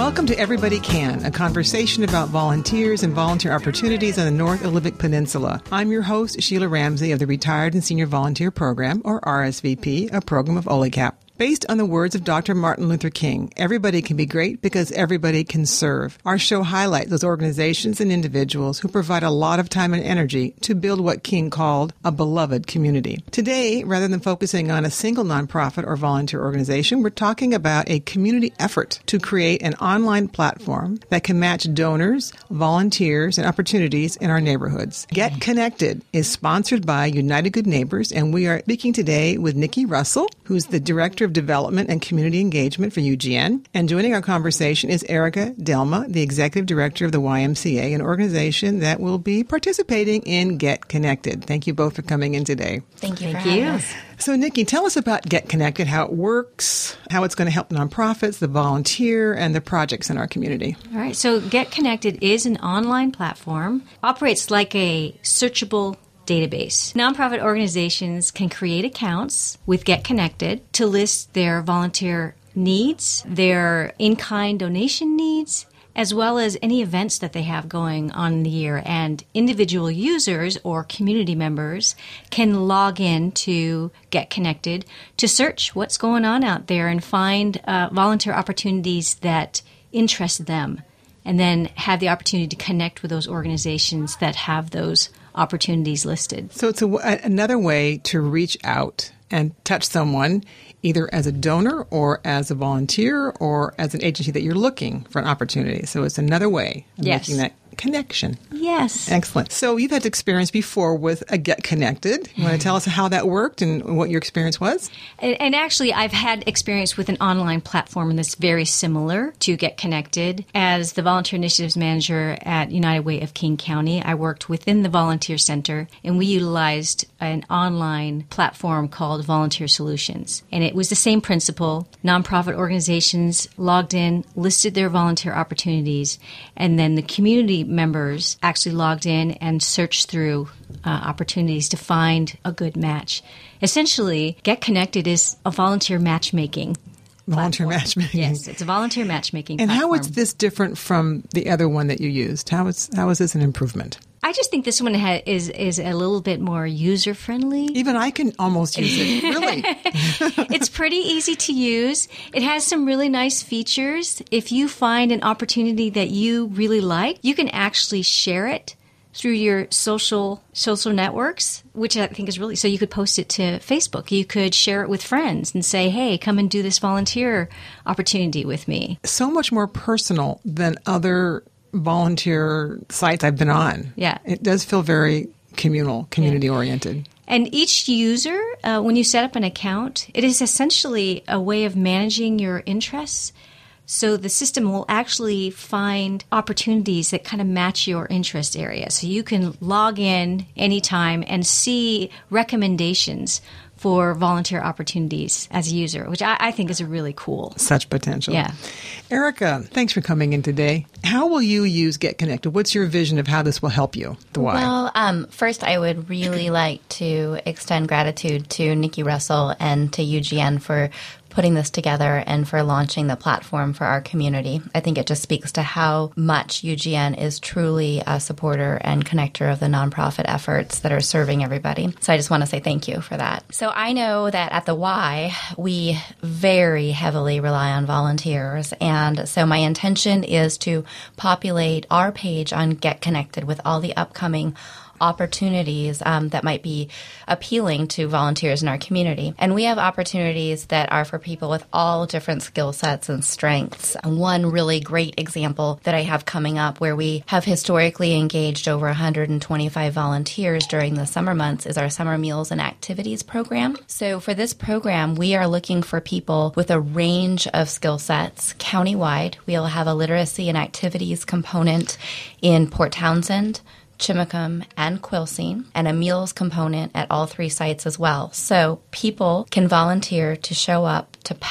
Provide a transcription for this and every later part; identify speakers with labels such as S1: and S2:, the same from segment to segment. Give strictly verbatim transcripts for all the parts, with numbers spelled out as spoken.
S1: Welcome to Everybody Can, a conversation about volunteers and volunteer opportunities on the North Olympic Peninsula. I'm your host, Sheila Ramsey of the Retired and Senior Volunteer Program, or R S V P, a program of O L I C A P. Based on the words of Doctor Martin Luther King, everybody can be great because everybody can serve. Our show highlights those organizations and individuals who provide a lot of time and energy to build what King called a beloved community. Today, rather than focusing on a single nonprofit or volunteer organization, we're talking about a community effort to create an online platform that can match donors, volunteers, and opportunities in our neighborhoods. Get Connected is sponsored by United Good Neighbors, and we are speaking today with Nikki Russell, who's the Director of Development and Community Engagement for U G N. And joining our conversation is Erica Delma, the Executive Director of the Y M C A, an organization that will be participating in Get Connected. Thank you both for coming in today.
S2: Thank you
S3: Thank
S2: for
S3: you.
S2: having us.
S1: So, Nikki, tell us about Get Connected, how it works, how it's going to help nonprofits, the volunteer, and the projects in our community.
S3: All right. So Get Connected is an online platform, operates like a searchable database. Nonprofit organizations can create accounts with Get Connected to list their volunteer needs, their in-kind donation needs, as well as any events that they have going on in the year. And individual users or community members can log in to Get Connected to search what's going on out there and find uh, volunteer opportunities that interest them, and then have the opportunity to connect with those organizations that have those opportunities listed.
S1: So it's a, another way to reach out and touch someone, either as a donor or as a volunteer or as an agency that you're looking for an opportunity. So it's another way of
S3: Yes.
S1: making that connection.
S3: Yes.
S1: Excellent. So you've had experience before with a Get Connected. You want to tell us how that worked and what your experience was?
S3: And, and actually, I've had experience with an online platform that's very similar to Get Connected. As the Volunteer Initiatives Manager at United Way of King County, I worked within the Volunteer Center, and we utilized an online platform called Volunteer Solutions. And it was the same principle. Nonprofit organizations logged in, listed their volunteer opportunities, and then the community members actually logged in and searched through uh, opportunities to find a good match. Essentially, Get Connected is a volunteer matchmaking
S1: Volunteer
S3: platform.
S1: matchmaking.
S3: Yes, it's a volunteer matchmaking
S1: And
S3: platform.
S1: how is this different from the other one that you used? How is how is this an improvement?
S3: I just think this one ha- is is a little bit more user friendly.
S1: Even I can almost use it. Really?
S3: It's pretty easy to use. It has some really nice features. If you find an opportunity that you really like, you can actually share it through your social social networks, which I think is really, so you could post it to Facebook. You could share it with friends and say, hey, come and do this volunteer opportunity with me.
S1: So much more personal than other volunteer sites I've been on.
S3: Yeah.
S1: It does feel very communal, community oriented.
S3: And each user, uh, when you set up an account, it is essentially a way of managing your interests. So the system will actually find opportunities that kind of match your interest area. So you can log in anytime and see recommendations for volunteer opportunities as a user, which I, I think is a really cool.
S1: Such potential.
S3: Yeah.
S1: Erica, thanks for coming in today. How will you use Get Connected? What's your vision of how this will help you? The why?
S2: Well, um, first, I would really like to extend gratitude to Nikki Russell and to U G N for putting this together and for launching the platform for our community. I think it just speaks to how much U G N is truly a supporter and connector of the nonprofit efforts that are serving everybody. So I just want to say thank you for that. So I know that at the Y, we very heavily rely on volunteers. And so my intention is to populate our page on Get Connected with all the upcoming opportunities um, that might be appealing to volunteers in our community. And we have opportunities that are for people with all different skill sets and strengths. One really great example that I have coming up where we have historically engaged over one hundred twenty-five volunteers during the summer months is our Summer Meals and Activities program. So for this program, we are looking for people with a range of skill sets countywide. We'll have a literacy and activities component in Port Townsend, Chimacum, and Quilcene, and a meals component at all three sites as well. So people can volunteer to show up to pack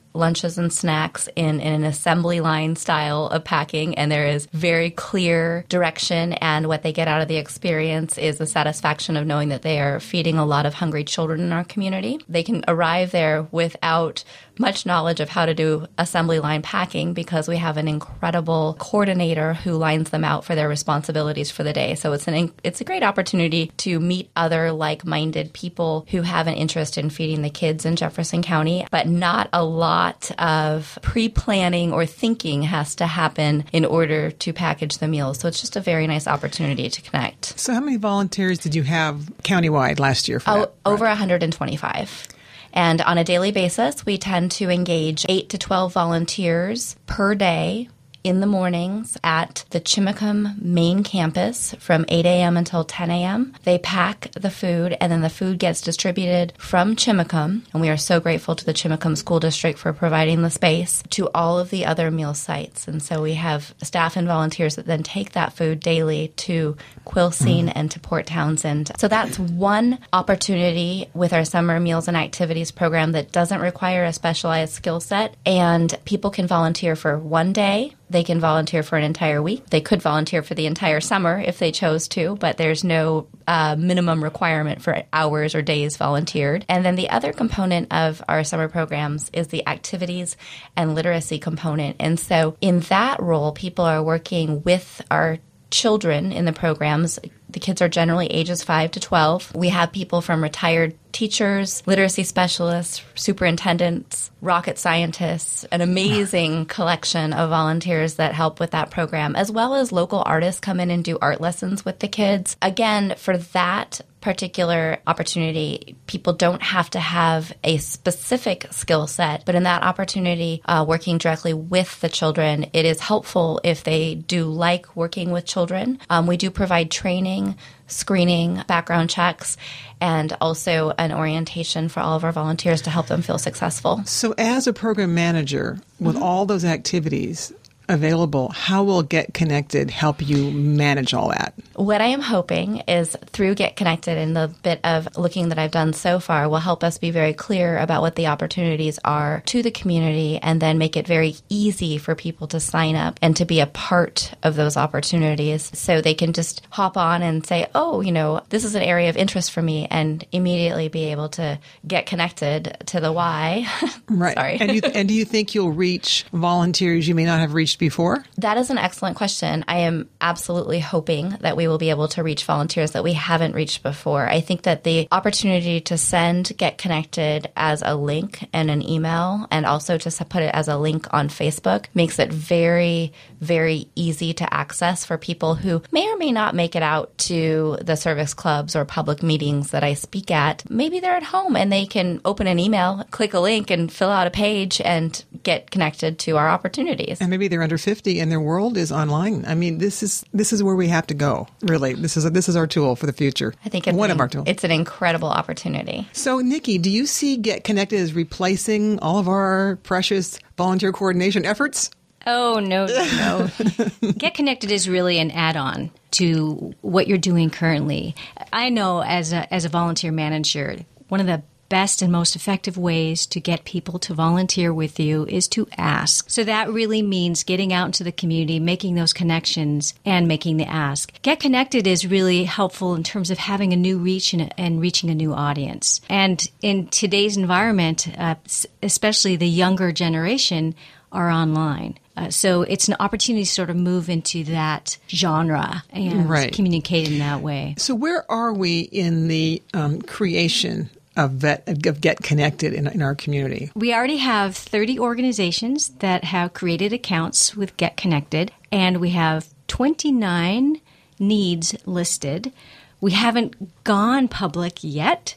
S2: lunches and snacks in, in an assembly line style of packing, and there is very clear direction, and what they get out of the experience is the satisfaction of knowing that they are feeding a lot of hungry children in our community. They can arrive there without much knowledge of how to do assembly line packing because we have an incredible coordinator who lines them out for their responsibilities for the day. So it's an it's a great opportunity to meet other like-minded people who have an interest in feeding the kids in Jefferson County, but not a lot of pre-planning or thinking has to happen in order to package the meals. So it's just a very nice opportunity to connect.
S1: So how many volunteers did you have countywide last year for
S2: oh,
S1: that?
S2: Over one hundred twenty-five. And on a daily basis, we tend to engage eight to twelve volunteers per day in the mornings at the Chimacum main campus from eight a.m. until ten a.m. They pack the food, and then the food gets distributed from Chimacum, and we are so grateful to the Chimacum School District for providing the space, to all of the other meal sites. And so we have staff and volunteers that then take that food daily to Quilcene mm. and to Port Townsend. So that's one opportunity with our summer meals and activities program that doesn't require a specialized skill set, and people can volunteer for one day. They can volunteer for an entire week. They could volunteer for the entire summer if they chose to, but there's no uh, minimum requirement for hours or days volunteered. And then the other component of our summer programs is the activities and literacy component. And so in that role, people are working with our children in the programs. The kids are generally ages five to twelve. We have people from retired teachers, literacy specialists, superintendents, rocket scientists, an amazing collection of volunteers that help with that program, as well as local artists come in and do art lessons with the kids. Again, for that particular opportunity, people don't have to have a specific skill set, but in that opportunity, uh, working directly with the children, it is helpful if they do like working with children. Um, we do provide training, screening, background checks, and also an orientation for all of our volunteers to help them feel successful.
S1: So as a program manager, with mm-hmm. all those activities available, how will Get Connected help you manage all that?
S2: What I am hoping is through Get Connected and the bit of looking that I've done so far will help us be very clear about what the opportunities are to the community, and then make it very easy for people to sign up and to be a part of those opportunities, so they can just hop on and say, oh, you know, this is an area of interest for me, and immediately be able to get connected to the why.
S1: Right.
S2: Sorry.
S1: And, you, and do you think you'll reach volunteers you may not have reached before?
S2: That is an excellent question. I am absolutely hoping that we will be able to reach volunteers that we haven't reached before. I think that the opportunity to send Get Connected as a link and an email, and also to put it as a link on Facebook, makes it very, very easy to access for people who may or may not make it out to the service clubs or public meetings that I speak at. Maybe they're at home and they can open an email, click a link, and fill out a page and get connected to our opportunities.
S1: And maybe they're under fifty and their world is online. I mean, this is this is where we have to go, really. This is a, this is our tool for the future.
S2: I think it's
S1: one
S2: an,
S1: of our tools.
S2: It's an incredible opportunity.
S1: So, Nikki, do you see Get Connected as replacing all of our precious volunteer coordination efforts?
S3: Oh, no, no, no. Get Connected is really an add-on to what you're doing currently. I know as a, as a volunteer manager, one of the best and most effective ways to get people to volunteer with you is to ask. So that really means getting out into the community, making those connections, and making the ask. Get Connected is really helpful in terms of having a new reach and, and reaching a new audience. And in today's environment, uh, especially the younger generation, are online. Uh, so it's an opportunity to sort of move into that genre and
S1: right.
S3: communicate in that way.
S1: So where are we in the um, creation of, vet, of Get Connected in, in our community?
S3: We already have thirty organizations that have created accounts with Get Connected, and we have twenty-nine needs listed. We haven't gone public yet,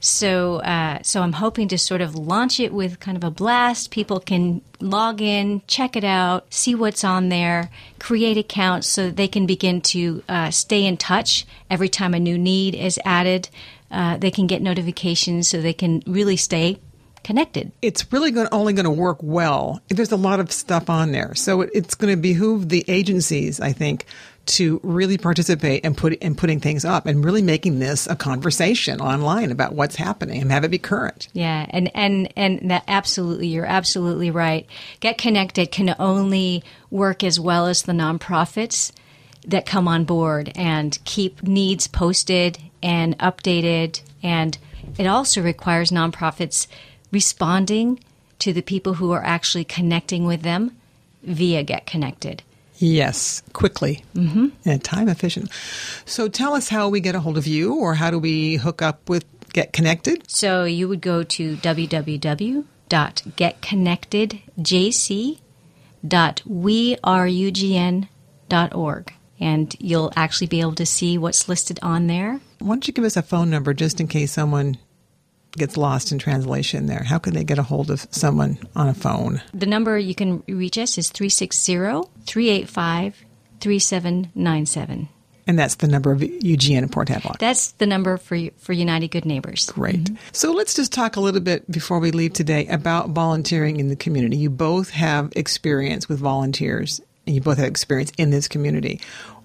S3: so uh, so I'm hoping to sort of launch it with kind of a blast. People can log in, check it out, see what's on there, create accounts so that they can begin to uh, stay in touch every time a new need is added. Uh, they can get notifications so they can really stay connected.
S1: It's really going only going to work well if there's a lot of stuff on there. So it, it's going to behoove the agencies, I think, to really participate and put in putting things up and really making this a conversation online about what's happening and have it be current.
S3: Yeah, and and and that absolutely, you're absolutely right. Get Connected can only work as well as the nonprofits that come on board and keep needs posted and updated. And it also requires nonprofits responding to the people who are actually connecting with them via Get Connected.
S1: Yes, quickly mm-hmm. and time efficient. So tell us how we get a hold of you, or how do we hook up with Get Connected?
S3: So you would go to w w w dot get connected j c dot we are u g n dot org, and you'll actually be able to see what's listed on there.
S1: Why don't you give us a phone number just in case someone gets lost in translation there? How can they get a hold of someone on a phone?
S3: The number you can reach us is three six zero, three eight five, three seven nine seven.
S1: And that's the number of U G N and Port Havelock.
S3: That's the number for for United Good Neighbors.
S1: Great. Mm-hmm. So let's just talk a little bit before we leave today about volunteering in the community. You both have experience with volunteers, and you both have experience in this community.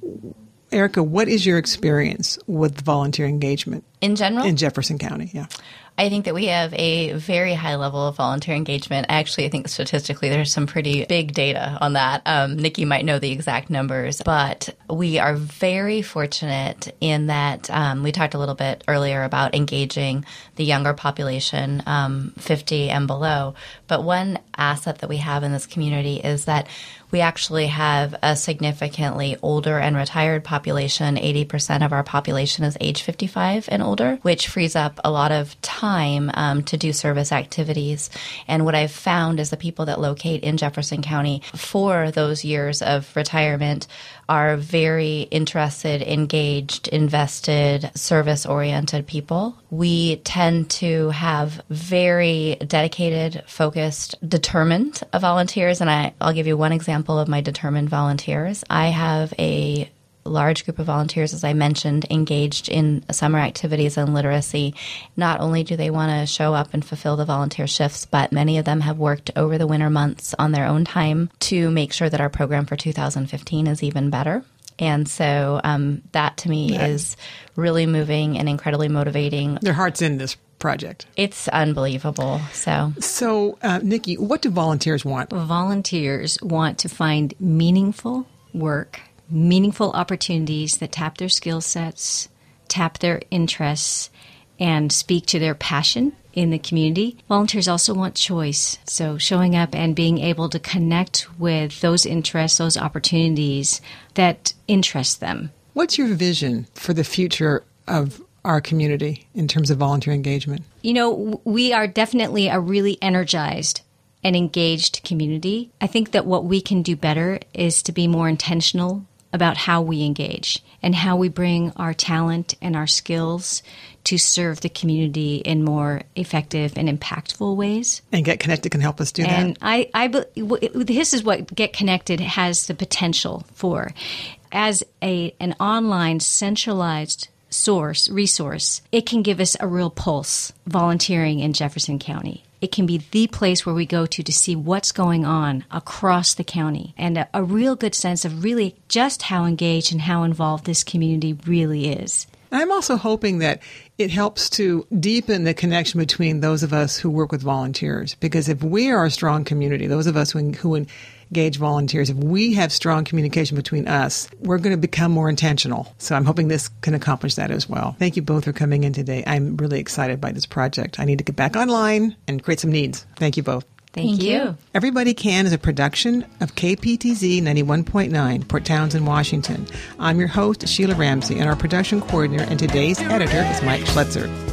S1: Erica, what is your experience with volunteer engagement?
S2: In general?
S1: In Jefferson County, yeah.
S2: I think that we have a very high level of volunteer engagement. Actually, I think statistically there's some pretty big data on that. Um, Nikki might know the exact numbers, but we are very fortunate in that um, we talked a little bit earlier about engaging the younger population, um, fifty and below. But one asset that we have in this community is that we actually have a significantly older and retired population. eighty percent of our population is age fifty-five and older, which frees up a lot of time um, to do service activities. And what I've found is the people that locate in Jefferson County for those years of retirement are very interested, engaged, invested, service-oriented people. We tend to have very dedicated, focused, determined volunteers. And I, I'll give you one example of my determined volunteers. I have a large group of volunteers, as I mentioned, engaged in summer activities and literacy. Not only do they want to show up and fulfill the volunteer shifts, but many of them have worked over the winter months on their own time to make sure that our program for two thousand fifteen is even better. And so um, that to me yeah. is really moving and incredibly motivating.
S1: Their heart's in this project.
S2: It's unbelievable. So,
S1: so uh, Nikki, what do volunteers want?
S3: Volunteers want to find meaningful work, meaningful opportunities that tap their skill sets, tap their interests, and speak to their passion in the community. Volunteers also want choice. So showing up and being able to connect with those interests, those opportunities that interest them.
S1: What's your vision for the future of our community in terms of volunteer engagement?
S3: You know, we are definitely a really energized and engaged community. I think that what we can do better is to be more intentional about how we engage and how we bring our talent and our skills to serve the community in more effective and impactful ways.
S1: And Get Connected can help us do
S3: and
S1: that.
S3: And I, I, this is what Get Connected has the potential for. As a an online centralized source, resource, it can give us a real pulse volunteering in Jefferson County. It can be the place where we go to to see what's going on across the county and a, a real good sense of really just how engaged and how involved this community really is.
S1: I'm also hoping that it helps to deepen the connection between those of us who work with volunteers. Because if we are a strong community, those of us who, who engage volunteers, if we have strong communication between us, we're going to become more intentional. So I'm hoping this can accomplish that as well. Thank you both for coming in today. I'm really excited by this project. I need to get back online and create some needs. Thank you both.
S3: Thank, Thank you. you.
S1: Everybody Can is a production of K P T Z ninety-one point nine, Port Townsend, Washington. I'm your host, Sheila Ramsey, and our production coordinator and today's editor is Mike Schletzer.